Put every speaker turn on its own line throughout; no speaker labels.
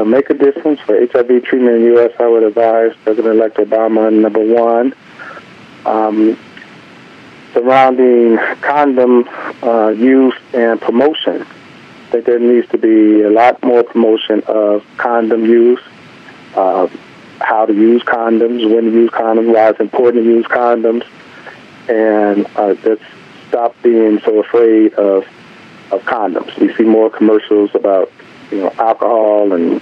make a difference for HIV treatment in the U.S., I would advise President-elect Obama, number one, surrounding condom use and promotion. I think there needs to be a lot more promotion of condom use, how to use condoms, when to use condoms, why it's important to use condoms, and just stop being so afraid of condoms. We see more commercials about, alcohol and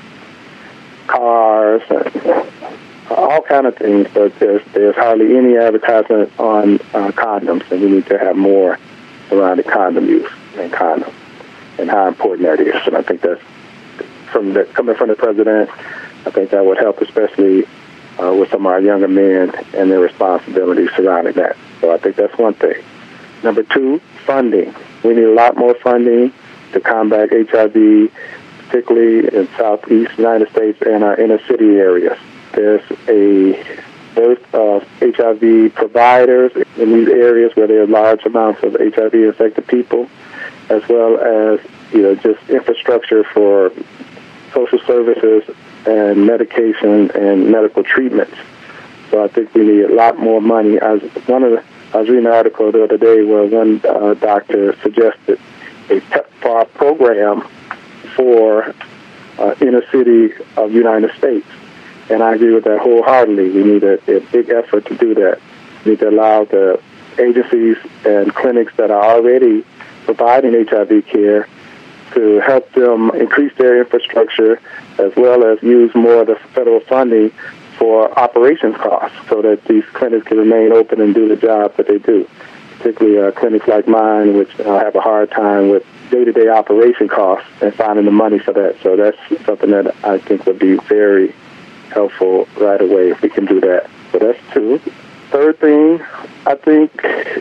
cars and all kind of things, but there's hardly any advertisement on condoms, and we need to have more surrounding condom use and condoms and how important that is. And I think that's coming from the president. I think that would help, especially with some of our younger men and their responsibilities surrounding that. So I think that's one thing. Number two, funding. We need a lot more funding to combat HIV, particularly in southeast United States and our inner city areas. There's a dearth of HIV providers in these areas where there are large amounts of HIV-infected people, as well as just infrastructure for social services and medication and medical treatments. So I think we need a lot more money. I was reading an article the other day where one doctor suggested a PEPFAR program for inner city of the United States. And I agree with that wholeheartedly. We need a big effort to do that. We need to allow the agencies and clinics that are already providing HIV care to help them increase their infrastructure, as well as use more of the federal funding for operations costs so that these clinics can remain open and do the job that they do, particularly clinics like mine, which have a hard time with day-to-day operation costs and finding the money for that. So that's something that I think would be very helpful right away if we can do that. So that's two. Third thing, I think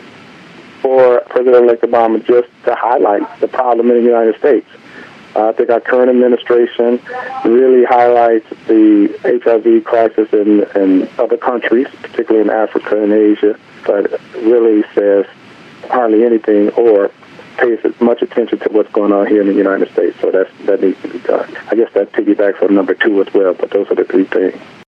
for President-elect Obama, just to highlight the problem in the United States. I think our current administration really highlights the HIV crisis in other countries, particularly in Africa and Asia, but really says hardly anything or pays as much attention to what's going on here in the United States. So that needs to be done. I guess that piggybacks on number two as well, but those are the three things.